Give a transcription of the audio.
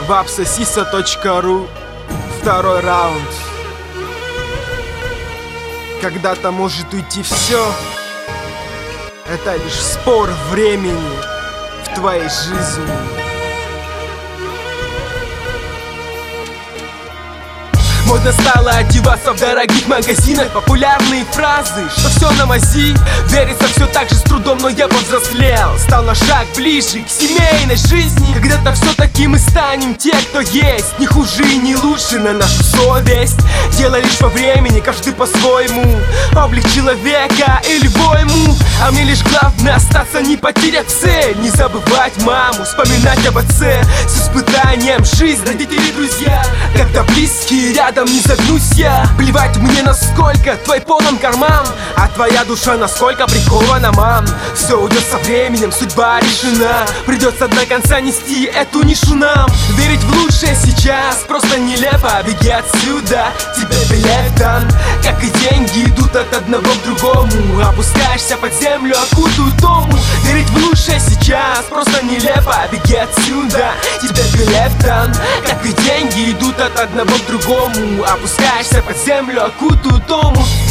Вапсосиса.ру. Второй раунд. Когда-то может уйти все. Это лишь спор времени в твоей жизни. Модно стало одеваться в дорогих магазинах. Популярные фразы, что все на мази. Верится все так же с трудом, но я повзрослел. Стал на шаг ближе к семейной жизни. Когда-то все-таки мы станем те, кто есть. Не хуже и не лучше на нашу совесть. Дело лишь во времени, каждый по-своему. Облик человека и любой ему. А мне лишь главное остаться, не потерять цель. Не забывать маму, вспоминать об отце. С испытанием жизнь, родители, друзья. Когда близкие рядом, не загнусь я. Плевать мне, насколько твой полон карман, а твоя душа насколько прикована, мам. Все уйдет со временем, судьба решена. Придется до конца нести эту нишу нам. Верить в лучшее сейчас просто нелепо. Беги отсюда, тебе билет дан. Как и деньги идут от одного к другому. Опускаешься под землю, окутаю дому. Верить в лучшее сейчас просто нелепо. Беги отсюда, тебе билет дан. Как и деньги идут от одного к другому. Опускаешься под землю, окутаю дому.